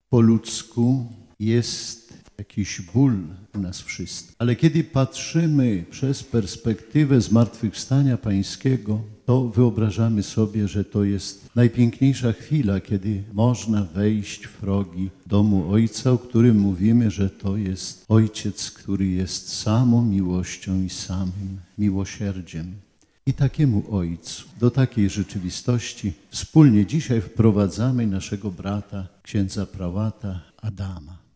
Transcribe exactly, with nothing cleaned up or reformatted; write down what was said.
po ludzku jest jakiś ból u nas wszystkich. Ale kiedy patrzymy przez perspektywę zmartwychwstania Pańskiego, to wyobrażamy sobie, że to jest najpiękniejsza chwila, kiedy można wejść w progi domu Ojca, o którym mówimy, że to jest Ojciec, który jest samą miłością i samym miłosierdziem. I takiemu Ojcu, do takiej rzeczywistości wspólnie dzisiaj wprowadzamy naszego brata, księdza prałata Adama.